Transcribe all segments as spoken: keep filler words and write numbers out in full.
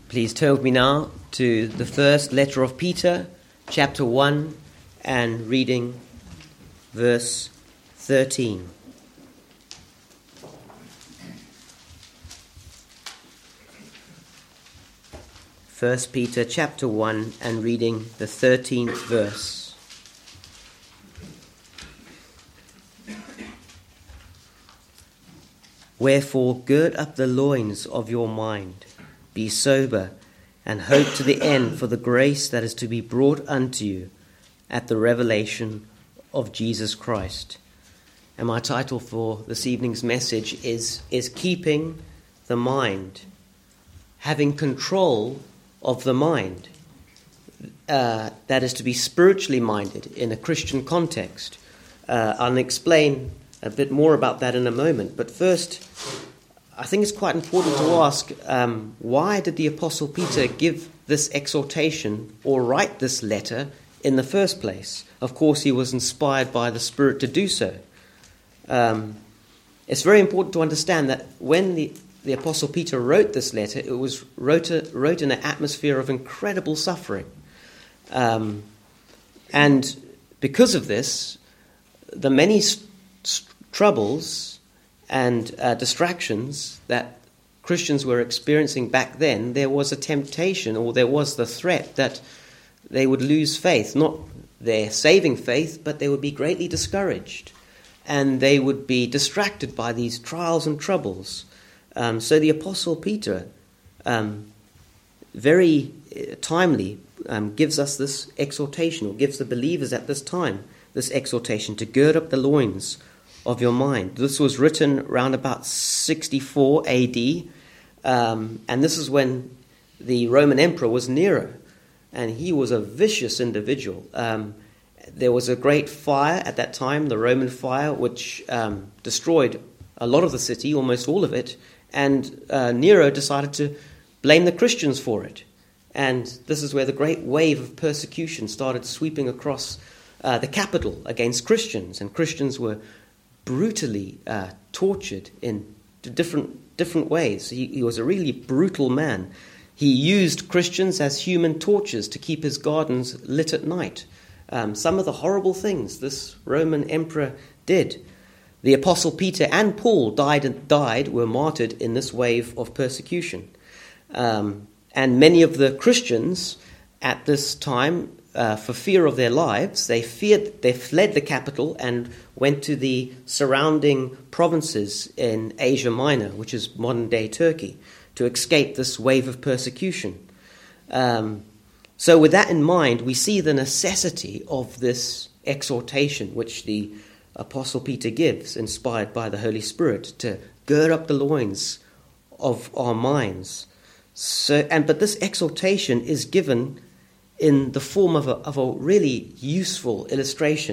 Please turn with me now to the first letter of Peter, chapter one, and reading verse thirteen. First Peter chapter one and reading the thirteenth verse. Wherefore gird up the loins of your mind, be sober, and hope to the end for the grace that is to be brought unto you at the revelation of Jesus Christ. And my title for this evening's message is, is Keeping the Mind, having control of the mind. Uh, that is to be spiritually minded in a Christian context. Uh, I'll explain a bit more about that in a moment. But first, I think it's quite important to ask, um, why did the Apostle Peter give this exhortation or write this letter in the first place? Of course, he was inspired by the Spirit to do so. Um, it's very important to understand that when the, the Apostle Peter wrote this letter, it was wrote, a, wrote in an atmosphere of incredible suffering. Um, and because of this, the many st- st- troubles and uh, distractions that Christians were experiencing back then, there was a temptation, or there was the threat that they would lose faith, not their saving faith, but they would be greatly discouraged, and they would be distracted by these trials and troubles. Um, so the Apostle Peter, um, very timely, um, gives us this exhortation, or gives the believers at this time this exhortation to gird up the loins of your mind. This was written around about sixty-four A D, um, and this is when the Roman emperor was Nero, and he was a vicious individual. Um, there was a great fire at that time, the Roman fire, which um, destroyed a lot of the city, almost all of it, and uh, Nero decided to blame the Christians for it. And this is where the great wave of persecution started sweeping across uh, the capital against Christians, and Christians were brutally uh, tortured in different different ways. He, he was a really brutal man. He used Christians as human torches to keep his gardens lit at night. Um, some of the horrible things this Roman emperor did. The Apostle Peter and Paul died and died were martyred in this wave of persecution. Um, and many of the Christians at this time, Uh, for fear of their lives, they feared, they fled the capital and went to the surrounding provinces in Asia Minor, which is modern-day Turkey, to escape this wave of persecution. Um, so with that in mind, we see the necessity of this exhortation, which the Apostle Peter gives, inspired by the Holy Spirit, to gird up the loins of our minds. So, and but this exhortation is given in the form of a, of a really useful illustration.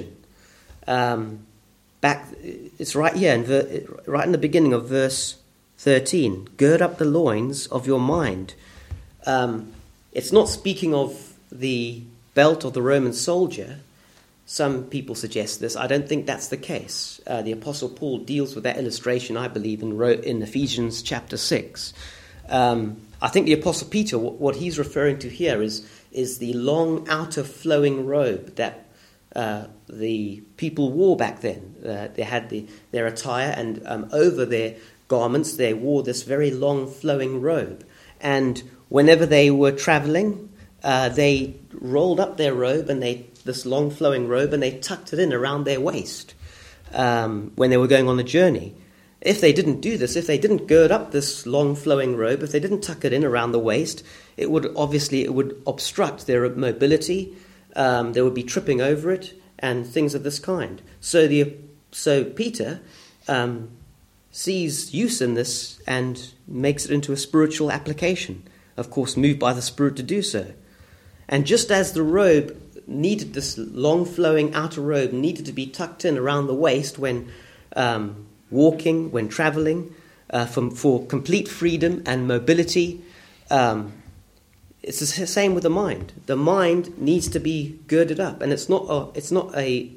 Um, back, it's right here, in ver, right in the beginning of verse thirteen. Gird up the loins of your mind. Um, it's not speaking of the belt of the Roman soldier. Some people suggest this. I don't think that's the case. Uh, the Apostle Paul deals with that illustration, I believe, in, in Ephesians chapter six. Um, I think the Apostle Peter, what he's referring to here is is the long outer flowing robe that uh, the people wore back then. Uh, they had the, their attire, and um, over their garments they wore this very long flowing robe. And whenever they were traveling, uh, they rolled up their robe, and they this long flowing robe, and they tucked it in around their waist um, when they were going on a journey. If they didn't do this, if they didn't gird up this long flowing robe, if they didn't tuck it in around the waist, it would obviously it would obstruct their mobility. Um, they would be tripping over it and things of this kind. So the so Peter um, sees use in this and makes it into a spiritual application. Of course, moved by the Spirit to do so. And just as the robe needed this long flowing outer robe needed to be tucked in around the waist when um, walking, when traveling, uh, from, for complete freedom and mobility. Um, it's the same with the mind. The mind needs to be girded up, and it's not a, it's not a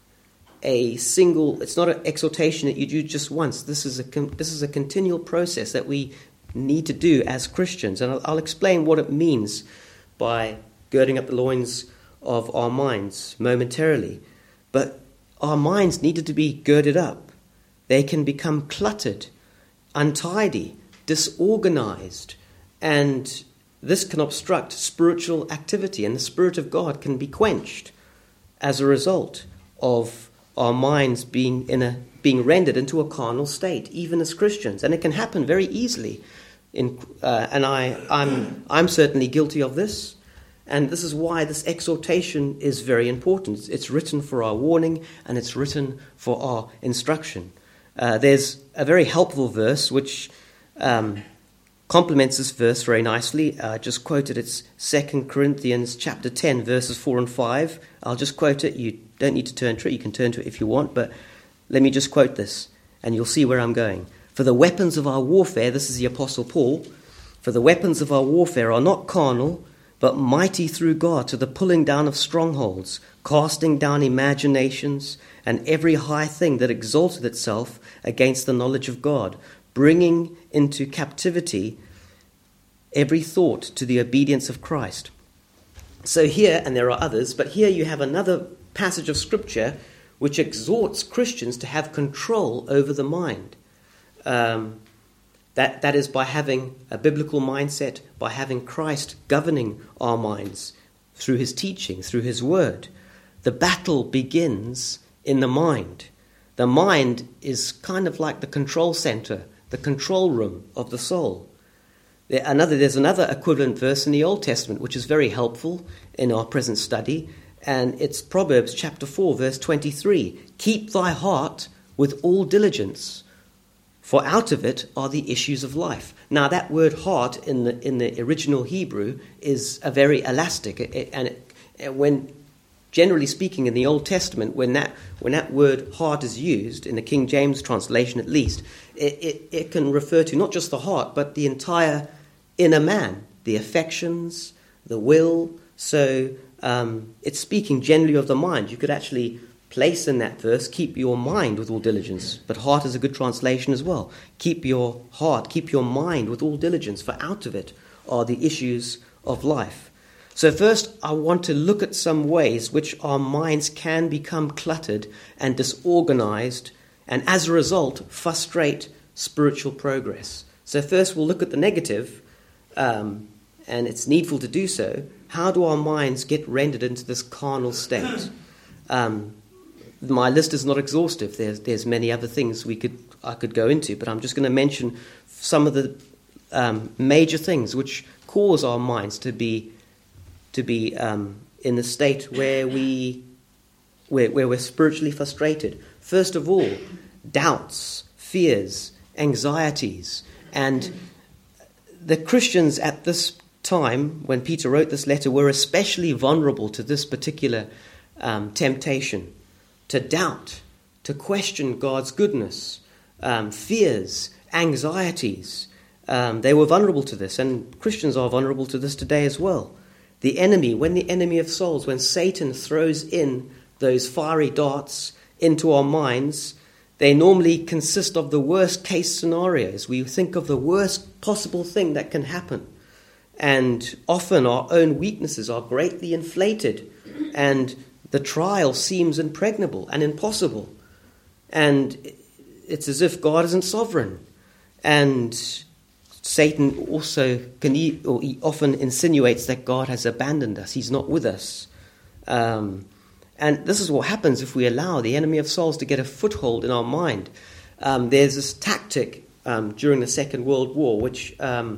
a single. It's not an exhortation that you do just once. This is a this is a continual process that we need to do as Christians. And I'll, I'll explain what it means by girding up the loins of our minds momentarily. But our minds needed to be girded up. They can become cluttered, untidy, disorganized, and this can obstruct spiritual activity, and the Spirit of God can be quenched as a result of our minds being in a being rendered into a carnal state, even as Christians. And it can happen very easily. In, uh, and I, I'm, I'm certainly guilty of this. And this is why this exhortation is very important. It's, it's written for our warning, and it's written for our instruction. Uh, there's a very helpful verse which um, complements this verse very nicely. I uh, just quoted it's Second Corinthians chapter ten, verses four and five. I'll just quote it. You don't need to turn to it. You can turn to it if you want, but let me just quote this, and you'll see where I'm going. For the weapons of our warfare, this is the Apostle Paul, for the weapons of our warfare are not carnal, but mighty through God to the pulling down of strongholds, casting down imaginations, and every high thing that exalteth itself against the knowledge of God, bringing into captivity every thought to the obedience of Christ. So here, and there are others, but here you have another passage of Scripture which exhorts Christians to have control over the mind. Um, that, that is by having a biblical mindset, by having Christ governing our minds through his teaching, through his word. The battle begins in the mind. The mind is kind of like the control center, the control room of the soul. There, another, there's another equivalent verse in the Old Testament which is very helpful in our present study, and it's Proverbs chapter four, verse twenty-three. Keep thy heart with all diligence, for out of it are the issues of life. Now, that word heart in the in the original Hebrew is a very elastic, and it, when generally speaking in the Old Testament, when that when that word heart is used in the King James translation, at least, it, it, it can refer to not just the heart but the entire inner man, the affections, the will. So um, it's speaking generally of the mind. You could actually place in that verse, keep your mind with all diligence. But heart is a good translation as well. Keep your heart, keep your mind with all diligence, for out of it are the issues of life. So first, I want to look at some ways which our minds can become cluttered and disorganized, and as a result, frustrate spiritual progress. So first, we'll look at the negative, um, and it's needful to do so. How do our minds get rendered into this carnal state? Um, my list is not exhaustive. There's there's many other things we could I could go into, but I'm just going to mention some of the um, major things which cause our minds to be to be um, in the state where we where, where we're spiritually frustrated. First of all, doubts, fears, anxieties, and the Christians at this time, when Peter wrote this letter, were especially vulnerable to this particular um, temptation, to doubt, to question God's goodness, um, fears, anxieties. Um, they were vulnerable to this, and Christians are vulnerable to this today as well. The enemy, when the enemy of souls, when Satan throws in those fiery darts into our minds, they normally consist of the worst case scenarios. We think of the worst possible thing that can happen. And often our own weaknesses are greatly inflated, and the trial seems impregnable and impossible. And it's as if God isn't sovereign. And Satan also can he, or he often insinuates that God has abandoned us. He's not with us. Um, and this is what happens if we allow the enemy of souls to get a foothold in our mind. Um, there's this tactic um, during the Second World War, which um,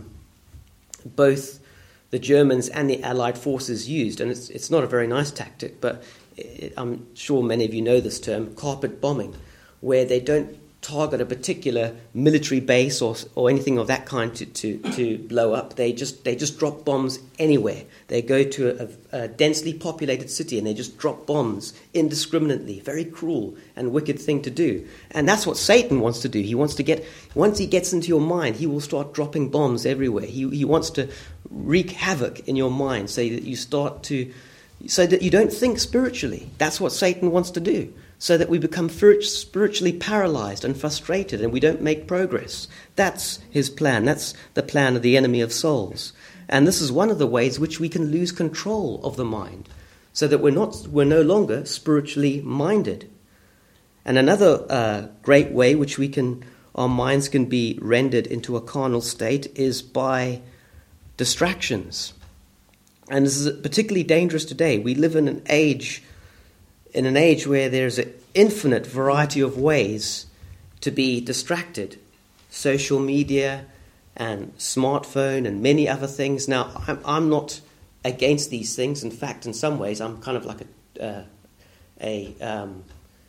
both the Germans and the Allied forces used, and it's it's not a very nice tactic, but it, I'm sure many of you know this term, carpet bombing, where they don't target a particular military base or or anything of that kind to, to, to blow up. They just they just drop bombs anywhere. They go to a, a densely populated city and they just drop bombs indiscriminately. Very cruel and wicked thing to do. And that's what Satan wants to do. He wants to get once he gets into your mind, he will start dropping bombs everywhere. He he wants to wreak havoc in your mind so that you start to so that you don't think spiritually. That's what Satan wants to do. so that we become spiritually paralyzed and frustrated and we don't make progress. That's his plan. That's the plan of the enemy of souls. And this is one of the ways which we can lose control of the mind, so that we're not, we're no longer spiritually minded. And another uh, great way which we can, our minds can be rendered into a carnal state is by distractions. And this is particularly dangerous today. We live in an age, in an age where there's an infinite variety of ways to be distracted. Social media and smartphone and many other things. Now, I'm, I'm not against these things. In fact, in some ways, I'm kind of like a uh, a um,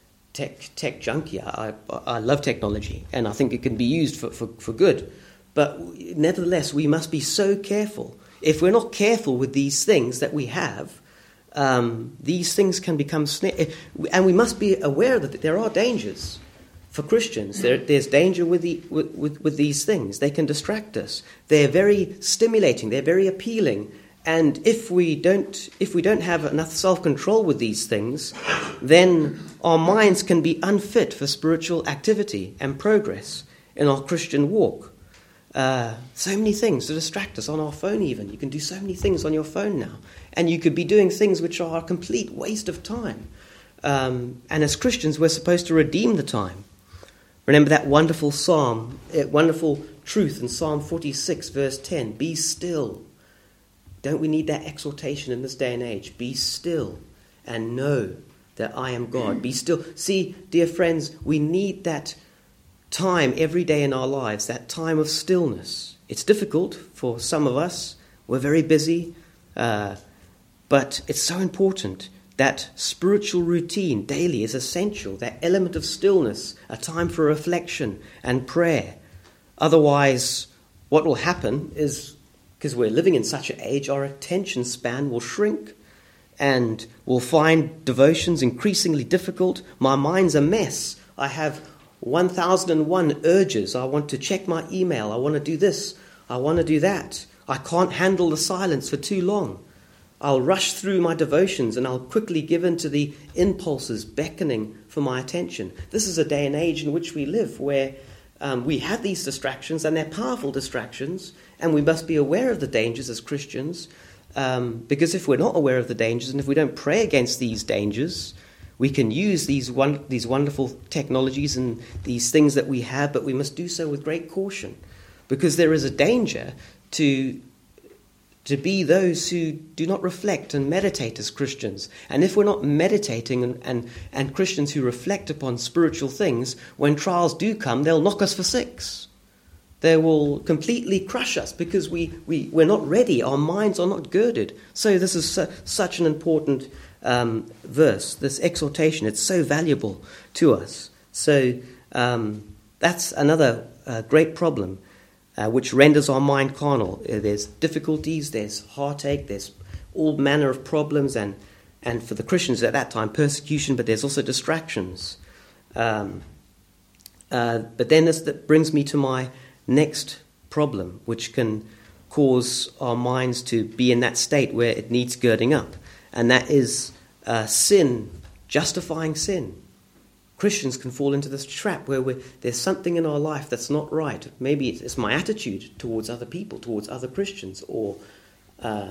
tech tech junkie. I, I love technology, and I think it can be used for, for, for good. But nevertheless, we must be so careful. If we're not careful with these things that we have, um, these things can become snare. And we must be aware that there are dangers. For Christians, there, there's danger with, the, with, with, with these things. They can distract us. They're very stimulating. They're very appealing. And if we don't, if we don't have enough self-control with these things, then our minds can be unfit for spiritual activity and progress in our Christian walk. Uh, so many things to distract us on our phone even. You can do so many things on your phone now. And you could be doing things which are a complete waste of time. Um, and as Christians, we're supposed to redeem the time. Remember that wonderful psalm, that wonderful truth in Psalm forty-six, verse ten. Be still. Don't we need that exhortation in this day and age? Be still and know that I am God. Be still. See, dear friends, we need that time every day in our lives, that time of stillness. It's difficult for some of us. We're very busy. Uh, but it's so important. That spiritual routine daily is essential, that element of stillness, a time for reflection and prayer. Otherwise, what will happen is, because we're living in such an age, our attention span will shrink and we'll find devotions increasingly difficult. My mind's a mess. I have one thousand one urges. I want to check my email. I want to do this. I want to do that. I can't handle the silence for too long. I'll rush through my devotions and I'll quickly give in to the impulses beckoning for my attention. This is a day and age in which we live where um, we have these distractions, and they're powerful distractions, and we must be aware of the dangers as Christians, um, because if we're not aware of the dangers and if we don't pray against these dangers, we can use these one, these wonderful technologies and these things that we have, but we must do so with great caution, because there is a danger to to be those who do not reflect and meditate as Christians. And if we're not meditating and, and, and Christians who reflect upon spiritual things, when trials do come, they'll knock us for six. They will completely crush us because we, we, we're not ready. Our minds are not girded. So this is su- such an important um, verse, this exhortation. It's so valuable to us. So um, that's another uh, great problem. Uh, which renders our mind carnal. Uh, there's difficulties, there's heartache, there's all manner of problems, and, and for the Christians at that time, persecution, but there's also distractions. Um, uh, but then this that brings me to my next problem, which can cause our minds to be in that state where it needs girding up, and that is uh, sin, justifying sin. Christians can fall into this trap where we're, there's something in our life that's not right. Maybe it's, it's my attitude towards other people, towards other Christians, or uh,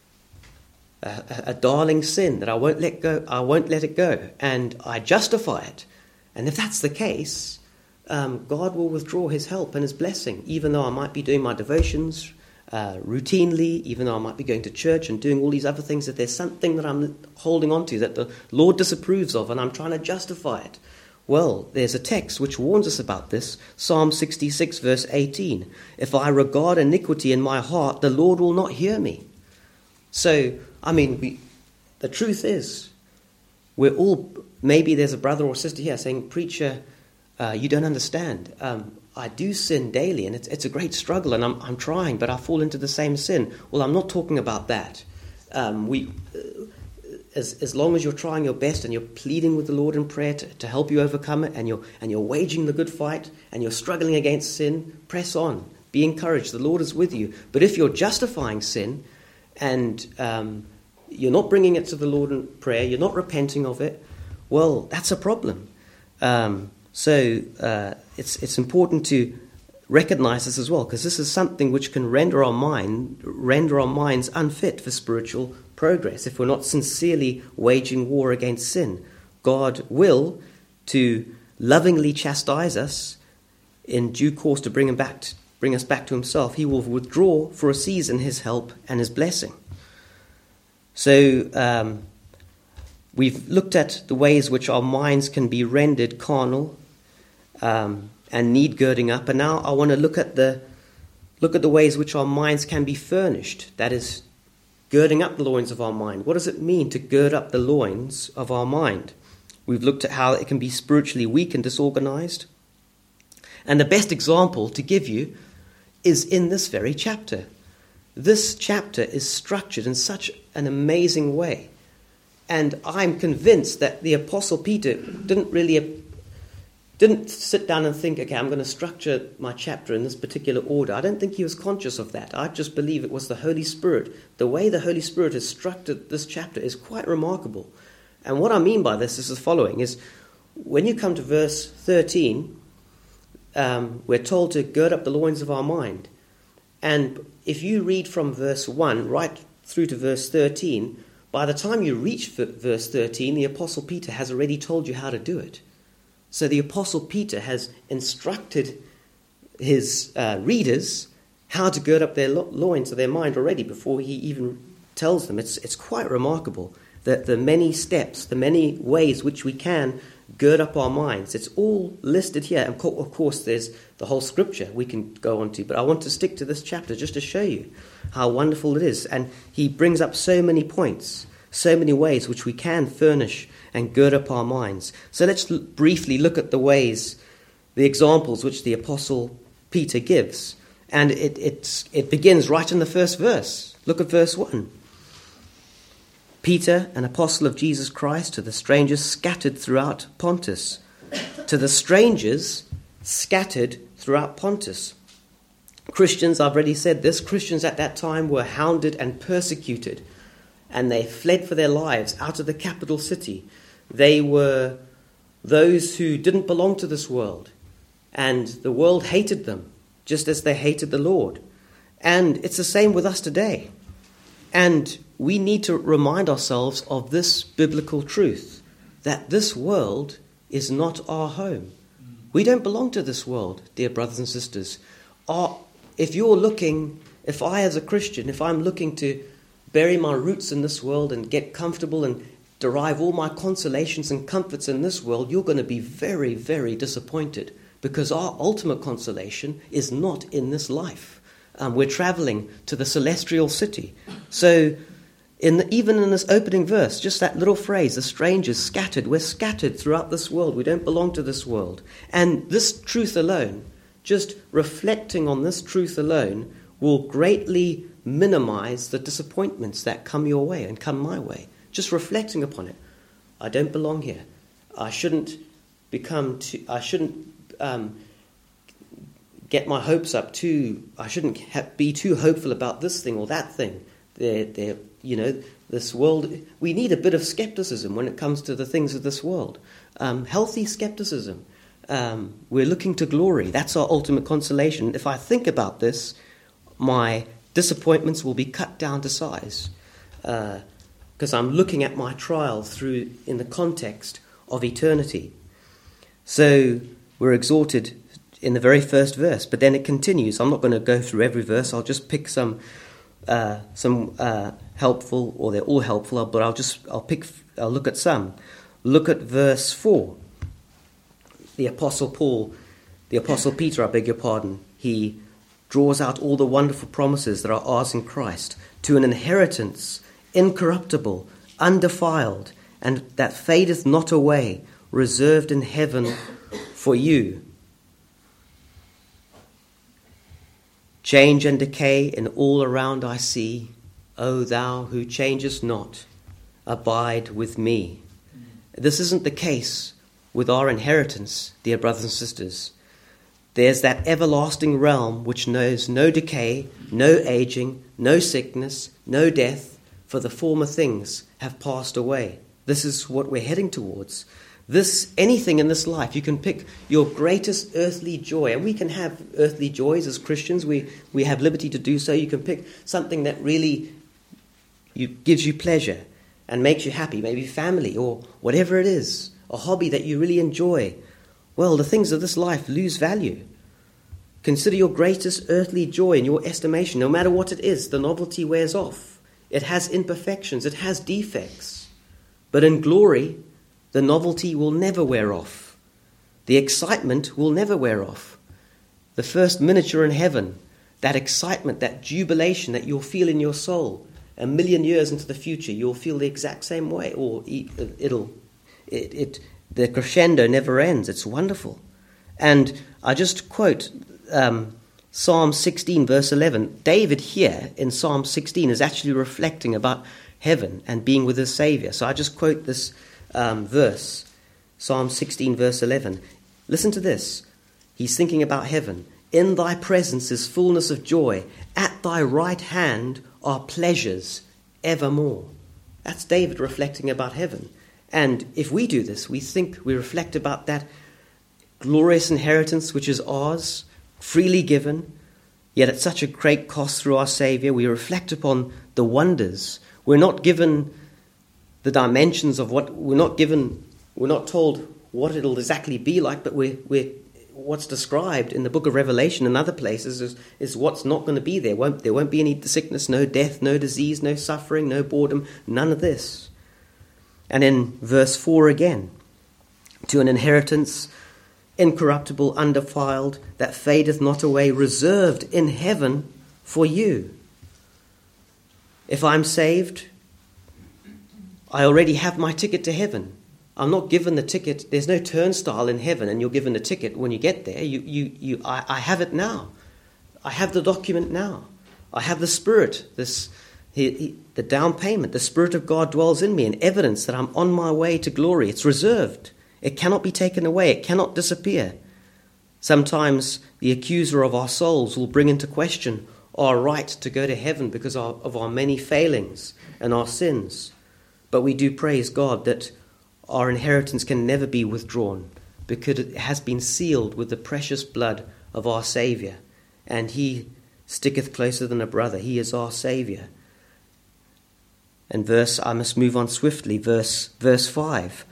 a, a darling sin that I won't let go. I won't let it go, and I justify it. And if that's the case, um, God will withdraw His help and His blessing, even though I might be doing my devotions uh, routinely, even though I might be going to church and doing all these other things. That there's something that I'm holding on to that the Lord disapproves of, and I'm trying to justify it. Well, there's a text which warns us about this, Psalm sixty-six, verse eighteen. If I regard iniquity in my heart, the Lord will not hear me. So, I mean, we, the truth is, we're all, maybe there's a brother or sister here saying, preacher, uh, you don't understand. Um, I do sin daily, and it's, it's a great struggle, and I'm, I'm trying, but I fall into the same sin. Well, I'm not talking about that. Um, we... Uh, As, as long as you're trying your best and you're pleading with the Lord in prayer to, to help you overcome it, and you're, and you're waging the good fight and you're struggling against sin, press on. Be encouraged. The Lord is with you. But if you're justifying sin and um, you're not bringing it to the Lord in prayer, you're not repenting of it, well, that's a problem. Um, so uh, it's it's important to recognize this as well, because this is something which can render our mind, render our minds unfit for spiritual progress if we're not sincerely waging war against sin. God will to lovingly chastise us in due course to bring him back, to, bring us back to himself. He will withdraw for a season his help and his blessing. So um, we've looked at the ways which our minds can be rendered carnal um, and need girding up, and now I want to look at the look at the ways which our minds can be furnished. That is, girding up the loins of our mind. What does it mean to gird up the loins of our mind? We've looked at how it can be spiritually weak and disorganized. And the best example to give you is in this very chapter. This chapter is structured in such an amazing way. And I'm convinced that the Apostle Peter didn't really didn't sit down and think, okay, I'm going to structure my chapter in this particular order. I don't think he was conscious of that. I just believe it was the Holy Spirit. The way the Holy Spirit has structured this chapter is quite remarkable. And what I mean by this is the following, is when you come to verse thirteen, um, we're told to gird up the loins of our mind. And if you read from verse one right through to verse thirteen, by the time you reach verse thirteen, the Apostle Peter has already told you how to do it. So the Apostle Peter has instructed his uh, readers how to gird up their lo- loins of their mind already before he even tells them. It's it's quite remarkable that the many steps, the many ways which we can gird up our minds. It's all listed here. And co- of course, there's the whole scripture we can go on to, but I want to stick to this chapter just to show you how wonderful it is. And he brings up so many points, so many ways which we can furnish and gird up our minds. So let's l- briefly look at the ways, the examples which the Apostle Peter gives. And it, it's, it begins right in the first verse. Look at verse one. Peter, an apostle of Jesus Christ, to the strangers scattered throughout Pontus. To the strangers scattered throughout Pontus. Christians, I've already said this, Christians at that time were hounded and persecuted, and they fled for their lives out of the capital city. They were those who didn't belong to this world, and the world hated them, just as they hated the Lord. And it's the same with us today. And we need to remind ourselves of this biblical truth, that this world is not our home. We don't belong to this world, dear brothers and sisters. Our, if you're looking, if I as a Christian, if I'm looking to bury my roots in this world and get comfortable and derive all my consolations and comforts in this world, you're going to be very, very disappointed, because our ultimate consolation is not in this life. Um, we're traveling to the celestial city. So in the, even in this opening verse, just that little phrase, the strangers scattered, we're scattered throughout this world. We don't belong to this world. And this truth alone, just reflecting on this truth alone, will greatly minimize the disappointments that come your way and come my way. Just reflecting upon it. I don't belong here. I shouldn't become too, I shouldn't um, get my hopes up too. I shouldn't ha- be too hopeful about this thing or that thing. They're, they're, you know, this world, we need a bit of skepticism when it comes to the things of this world. Um, healthy skepticism. Um, we're looking to glory. That's our ultimate consolation. If I think about this, my disappointments will be cut down to size, because uh, I'm looking at my trial through in the context of eternity. So we're exhorted in the very first verse, but then it continues. I'm not going to go through every verse. I'll just pick some uh, some uh, helpful, or they're all helpful, but I'll just I'll pick I'll look at some. Look at verse four. The Apostle Paul, the Apostle Peter, I beg your pardon, he draws out all the wonderful promises that are ours in Christ, to an inheritance incorruptible, undefiled, and that fadeth not away, reserved in heaven for you. Change and decay in all around I see. O thou who changest not, abide with me. This isn't the case with our inheritance, dear brothers and sisters. There's that everlasting realm which knows no decay, no aging, no sickness, no death, for the former things have passed away. This is what we're heading towards. This, anything in this life, you can pick your greatest earthly joy, and we can have earthly joys as Christians. We we have liberty to do so. You can pick something that really you, gives you pleasure and makes you happy, maybe family or whatever it is, a hobby that you really enjoy. Well, the things of this life lose value. Consider your greatest earthly joy in your estimation. No matter what it is, the novelty wears off. It has imperfections. It has defects. But in glory, the novelty will never wear off. The excitement will never wear off. The first miniature in heaven, that excitement, that jubilation that you'll feel in your soul, a million years into the future, you'll feel the exact same way. Or it'll, it, it, the crescendo never ends. It's wonderful. And I just quote um, Psalm sixteen, verse eleven. David here in Psalm sixteen is actually reflecting about heaven and being with his Savior. So I just quote this um, verse, Psalm sixteen, verse eleven. Listen to this. He's thinking about heaven. In thy presence is fullness of joy. At thy right hand are pleasures evermore. That's David reflecting about heaven. And if we do this, we think, we reflect about that glorious inheritance which is ours, freely given, yet at such a great cost through our Saviour. We reflect upon the wonders. We're not given the dimensions of what, we're not given, we're not told what it'll exactly be like, but we're, we're what's described in the book of Revelation and other places is, is what's not going to be there. Won't, there won't be any sickness, no death, no disease, no suffering, no boredom, none of this. And in verse four again, to an inheritance incorruptible, undefiled, that fadeth not away, reserved in heaven for you. If I'm saved, I already have my ticket to heaven. I'm not given the ticket. There's no turnstile in heaven and you're given a ticket when you get there. You, you, you. I, I have it now. I have the document now. I have the Spirit, this, he, he, the down payment. The Spirit of God dwells in me, and evidence that I'm on my way to glory. It's reserved. It cannot be taken away. It cannot disappear. Sometimes the accuser of our souls will bring into question our right to go to heaven because of our many failings and our sins. But we do praise God that our inheritance can never be withdrawn because it has been sealed with the precious blood of our Saviour. And he sticketh closer than a brother. He is our Saviour. And verse, I must move on swiftly, verse, verse five.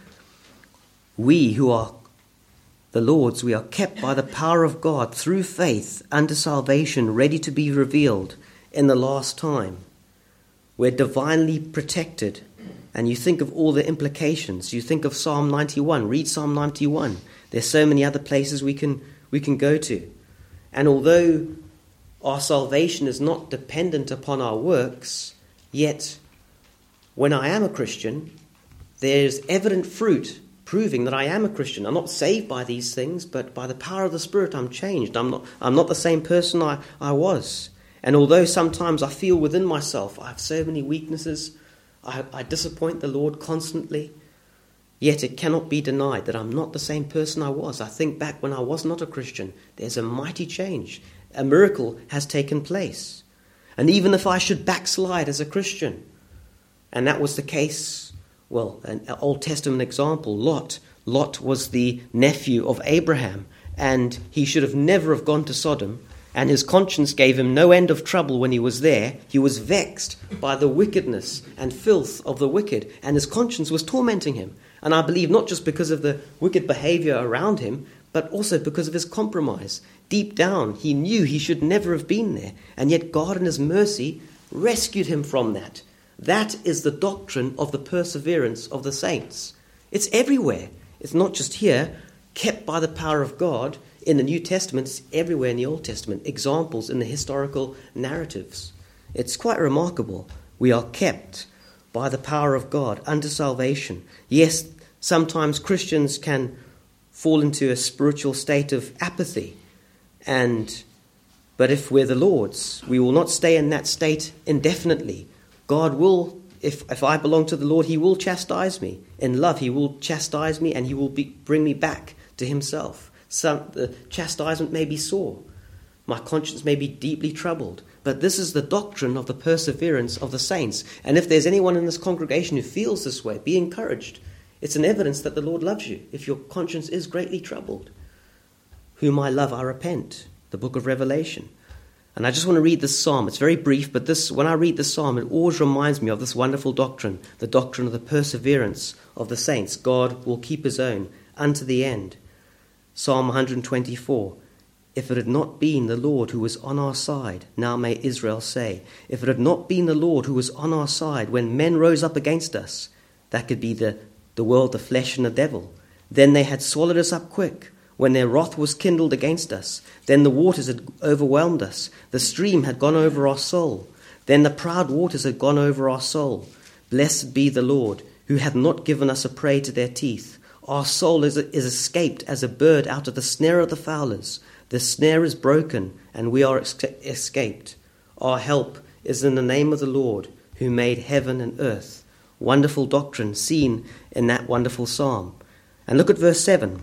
We who are the Lord's, we are kept by the power of God through faith unto salvation, ready to be revealed in the last time. We're divinely protected. And you think of all the implications. You think of Psalm ninety-one. Read Psalm ninety-one. There's so many other places we can we can go to. And although our salvation is not dependent upon our works, yet when I am a Christian, there's evident fruit proving that I am a Christian. I'm not saved by these things, but by the power of the Spirit I'm changed. I'm not I'm not the same person I, I was. And although sometimes I feel within myself I have so many weaknesses, I, I disappoint the Lord constantly, yet it cannot be denied that I'm not the same person I was. I think back when I was not a Christian, there's a mighty change. A miracle has taken place. And even if I should backslide as a Christian, and that was the case, well, an Old Testament example, Lot. Lot was the nephew of Abraham, and he should have never have gone to Sodom. And his conscience gave him no end of trouble when he was there. He was vexed by the wickedness and filth of the wicked, and his conscience was tormenting him. And I believe not just because of the wicked behavior around him, but also because of his compromise. Deep down, he knew he should never have been there, and yet God in his mercy rescued him from that. That is the doctrine of the perseverance of the saints. It's everywhere. It's not just here, kept by the power of God. In the New Testament, it's everywhere in the Old Testament, examples in the historical narratives. It's quite remarkable. We are kept by the power of God unto salvation. Yes, sometimes Christians can fall into a spiritual state of apathy, and but if we're the Lord's, we will not stay in that state indefinitely. God will, if, if I belong to the Lord, he will chastise me. In love, he will chastise me, and he will be, bring me back to himself. Some, the chastisement may be sore, My conscience may be deeply troubled. But this is the doctrine of the perseverance of the saints. And if there's anyone in this congregation who feels this way, be encouraged. It's an evidence that the Lord loves you, if your conscience is greatly troubled. Whom I love, I repent. The book of Revelation. And I just want to read this psalm. It's very brief, but this, when I read this psalm, it always reminds me of this wonderful doctrine, the doctrine of the perseverance of the saints. God will keep his own unto the end. Psalm one twenty-four. If it had not been the Lord who was on our side, now may Israel say, if it had not been the Lord who was on our side when men rose up against us, that could be the, the world, the flesh, and the devil, then they had swallowed us up quick. When their wrath was kindled against us, then the waters had overwhelmed us. The stream had gone over our soul. Then the proud waters had gone over our soul. Blessed be the Lord, who hath not given us a prey to their teeth. Our soul is, is escaped as a bird out of the snare of the fowlers. The snare is broken, and we are escaped. Our help is in the name of the Lord, who made heaven and earth. Wonderful doctrine seen in that wonderful psalm. And look at verse seven.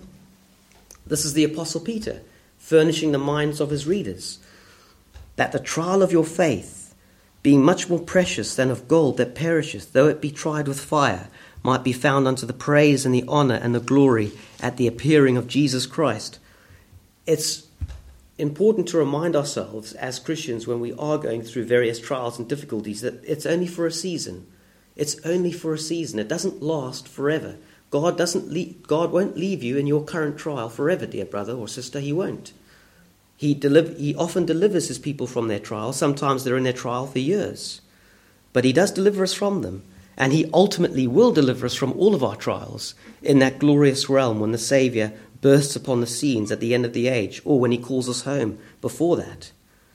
This is the Apostle Peter, furnishing the minds of his readers. That the trial of your faith, being much more precious than of gold that perisheth, though it be tried with fire, might be found unto the praise and the honour and the glory at the appearing of Jesus Christ. It's important to remind ourselves as Christians when we are going through various trials and difficulties that it's only for a season. It's only for a season. It doesn't last forever. God doesn't leave, God won't leave you in your current trial forever, dear brother or sister. He won't. He, deliver, he often delivers his people from their trial. Sometimes they're in their trial for years. But he does deliver us from them. And he ultimately will deliver us from all of our trials in that glorious realm when the Saviour bursts upon the scenes at the end of the age, or when he calls us home before that.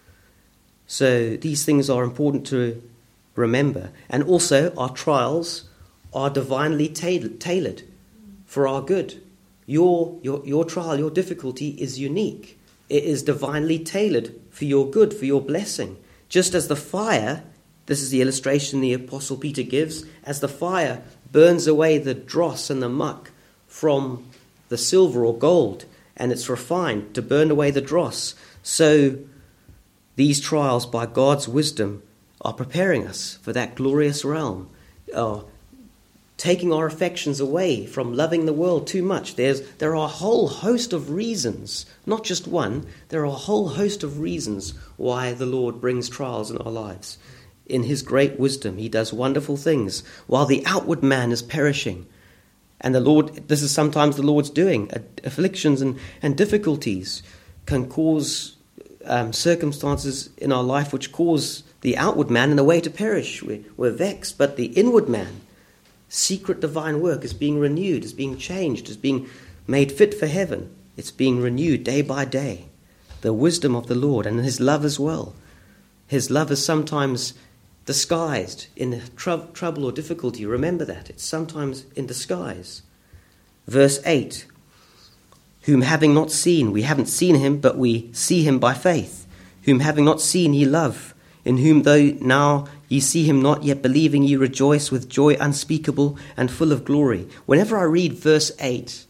So these things are important to remember. And also our trials are divinely tailored for our good. Your, your, your trial, your difficulty is unique. It is divinely tailored for your good, for your blessing. Just as the fire, this is the illustration the Apostle Peter gives, as the fire burns away the dross and the muck from the silver or gold, and it's refined to burn away the dross. So these trials, by God's wisdom, are preparing us for that glorious realm, are taking our affections away from loving the world too much. There's, there are a whole host of reasons, not just one, there are a whole host of reasons why the Lord brings trials in our lives. In his great wisdom, he does wonderful things while the outward man is perishing. And the Lord, this is sometimes the Lord's doing. Afflictions and, and difficulties can cause um, circumstances in our life which cause the outward man in a way to perish. We're, we're vexed, but the inward man, secret divine work, is being renewed, is being changed, is being made fit for heaven. It's being renewed day by day. The wisdom of the Lord and his love as well. His love is sometimes disguised in tr- trouble or difficulty. Remember that. It's sometimes in disguise. Verse eight. Whom having not seen, we haven't seen him, but we see him by faith. Whom having not seen ye love, in whom though now ye see him not, yet believing ye rejoice with joy unspeakable and full of glory. Whenever I read verse eight,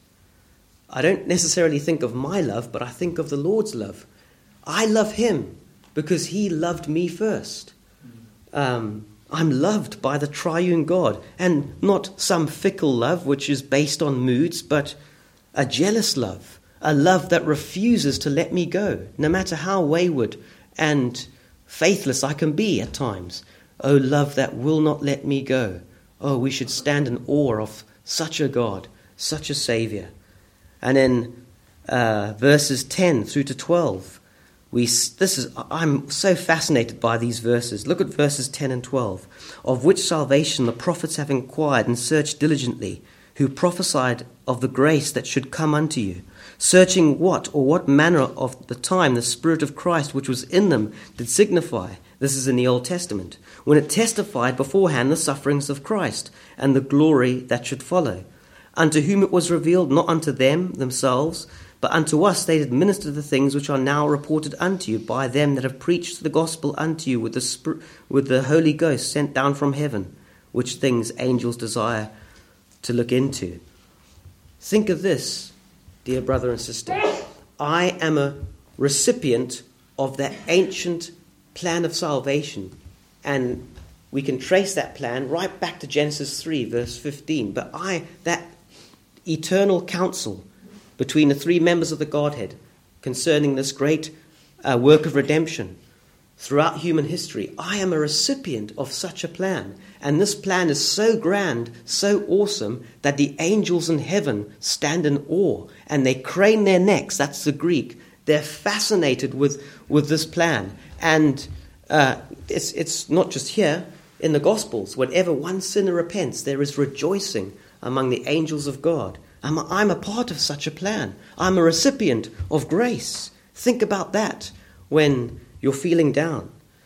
I don't necessarily think of my love, but I think of the Lord's love. I love him because he loved me first. Um, I'm loved by the triune God, and not some fickle love which is based on moods, but a jealous love, a love that refuses to let me go, no matter how wayward and faithless I can be at times. Oh, love that will not let me go. Oh, we should stand in awe of such a God, such a Saviour. And in uh, verses ten through to twelve, We, this is, I'm so fascinated by these verses. Look at verses ten and twelve. Of which salvation the prophets have inquired and searched diligently, who prophesied of the grace that should come unto you, searching what or what manner of the time the Spirit of Christ which was in them did signify. This is in the Old Testament, when it testified beforehand the sufferings of Christ and the glory that should follow, unto whom it was revealed, not unto them themselves, but unto us they did minister the things which are now reported unto you by them that have preached the gospel unto you with the Spirit, with the Holy Ghost sent down from heaven, which things angels desire to look into. Think of this, dear brother and sister. I am a recipient of that ancient plan of salvation. And we can trace that plan right back to Genesis three, verse fifteen. But I, that eternal counsel between the three members of the Godhead concerning this great uh, work of redemption throughout human history, I am a recipient of such a plan. And this plan is so grand, so awesome, that the angels in heaven stand in awe and they crane their necks. That's the Greek. They're fascinated with, with this plan. And uh, it's, it's not just here. In the Gospels, whenever one sinner repents, there is rejoicing among the angels of God. I'm a, I'm a part of such a plan. I'm a recipient of grace. Think about that when you're feeling down.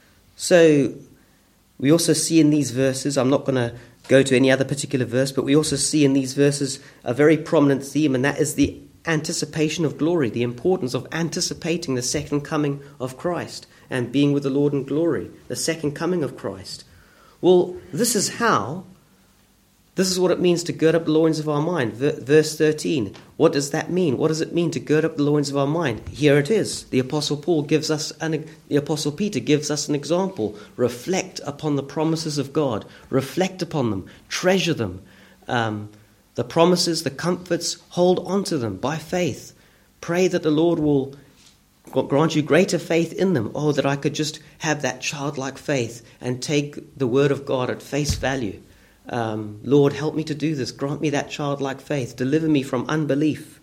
So we also see in these verses, I'm not going to go to any other particular verse, but we also see in these verses a very prominent theme, and that is the anticipation of glory, the importance of anticipating the second coming of Christ and being with the Lord in glory, the second coming of Christ. Well, this is how, this is what it means to gird up the loins of our mind. Verse thirteen, what does that mean? What does it mean to gird up the loins of our mind? Here it is. The Apostle Paul gives us, an, the Apostle Peter gives us an example. Reflect upon the promises of God. Reflect upon them. Treasure them. Um, the promises, the comforts, hold on to them by faith. Pray that the Lord will grant you greater faith in them. Oh, that I could just have that childlike faith and take the word of God at face value. Um, Lord, help me to do this. Grant me that childlike faith. Deliver me from unbelief.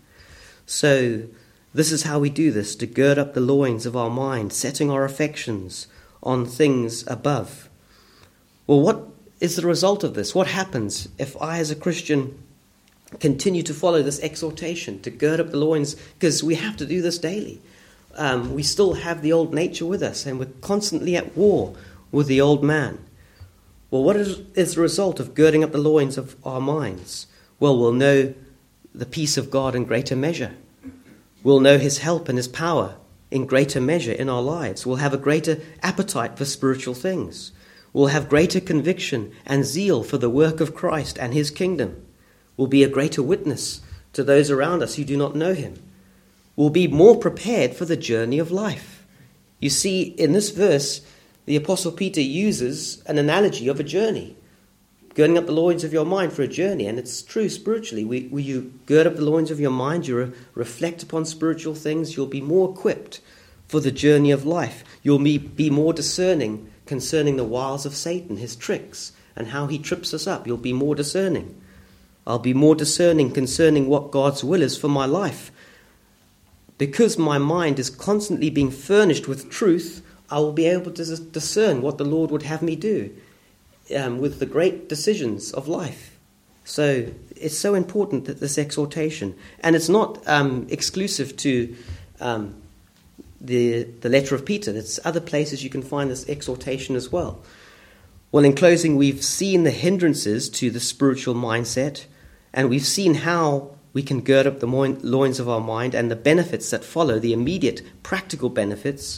So this is how we do this, to gird up the loins of our mind, setting our affections on things above. Well, what is the result of this? What happens if I, as a Christian, continue to follow this exhortation to gird up the loins? Because we have to do this daily. Um, we still have the old nature with us, and we're constantly at war with the old man. Well, what is, is the result of girding up the loins of our minds? Well, we'll know the peace of God in greater measure. We'll know his help and his power in greater measure in our lives. We'll have a greater appetite for spiritual things. We'll have greater conviction and zeal for the work of Christ and his kingdom. We'll be a greater witness to those around us who do not know him. We'll be more prepared for the journey of life. You see, in this verse, the Apostle Peter uses an analogy of a journey, girding up the loins of your mind for a journey. And it's true spiritually. We, when you gird up the loins of your mind, you re- reflect upon spiritual things, you'll be more equipped for the journey of life. You'll be, be more discerning concerning the wiles of Satan, his tricks, and how he trips us up. You'll be more discerning. I'll be more discerning concerning what God's will is for my life. Because my mind is constantly being furnished with truth, I will be able to discern what the Lord would have me do um, with the great decisions of life. So it's so important that this exhortation, and it's not um, exclusive to um, the the letter of Peter. There's other places you can find this exhortation as well. Well, in closing, we've seen the hindrances to the spiritual mindset, and we've seen how we can gird up the loins of our mind and the benefits that follow, the immediate practical benefits.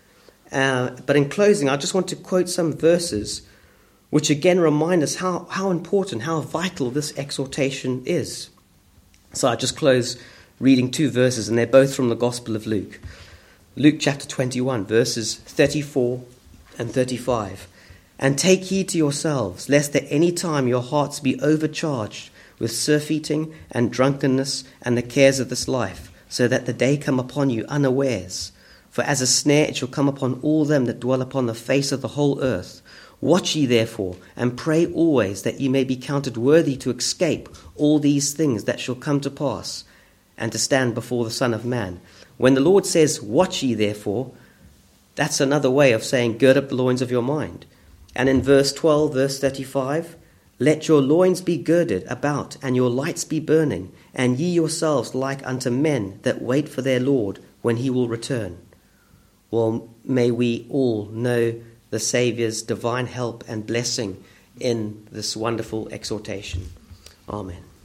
Uh, but in closing, I just want to quote some verses which again remind us how, how important, how vital this exhortation is. So I just close reading two verses, and they're both from the Gospel of Luke. Luke chapter twenty-one, verses thirty-four and thirty-five. And take heed to yourselves, lest at any time your hearts be overcharged with surfeiting and drunkenness and the cares of this life, so that the day come upon you unawares. For as a snare it shall come upon all them that dwell upon the face of the whole earth. Watch ye therefore, and pray always, that ye may be counted worthy to escape all these things that shall come to pass, and to stand before the Son of Man. When the Lord says, watch ye therefore, that's another way of saying, gird up the loins of your mind. And in verse twelve, verse thirty-five, let your loins be girded about, and your lights be burning, and ye yourselves like unto men that wait for their Lord when he will return. Well, may we all know the Saviour's divine help and blessing in this wonderful exhortation. Amen.